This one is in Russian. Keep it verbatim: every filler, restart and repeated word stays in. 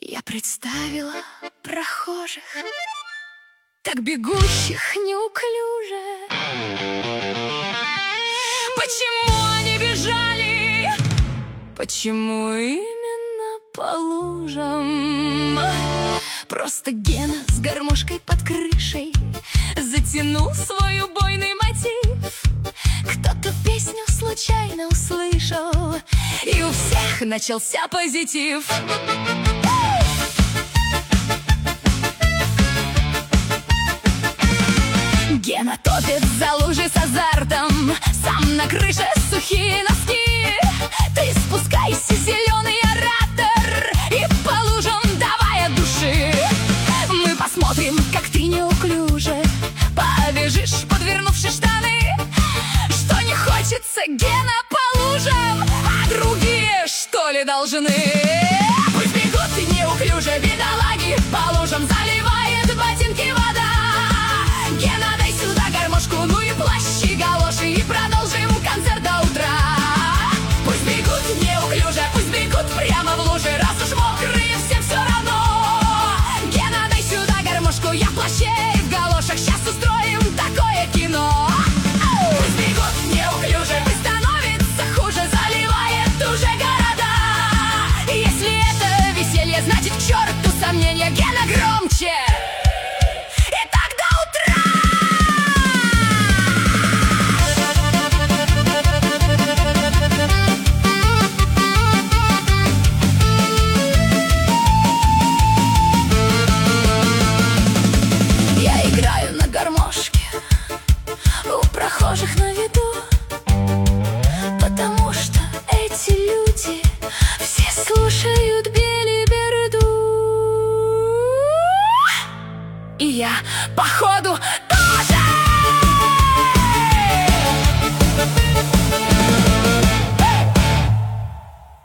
Я представила прохожих, так бегущих неуклюже. Почему они бежали? Почему именно по лужам? Просто Гена с гармошкой под крышей затянул свой убойный мотив. Кто-то песню случайно услышал, и у всех начался позитив. Гена топит за лужи с азартом, сам на крыше сухие носки. Ты спускайся, зеленый оратор, и по лужам давай от души. Мы посмотрим, как ты неуклюже побежишь, подвернувши штаны. Что не хочется, Гена, по лужам, а другие, что ли, должны? Пусть бегут неуклюже бедолаги, по лужам заливает ботинки вода. Гена, дай сюда гармошку, ну и плащи, галоши, и продолжим концерт до утра. Пусть бегут неуклюже, пусть бегут прямо в лужи, раз уж мокрые, всем все равно. Гена, дай сюда гармошку, я в плаще и в галошах, сейчас устроим такое кино. Пусть бегут неуклюже, пусть становится хуже, заливает уже города. Если это веселье, значит к черту сомнения, Гена, громче! Прохожих на виду, потому что эти люди все слушают Белиберду. И я, походу,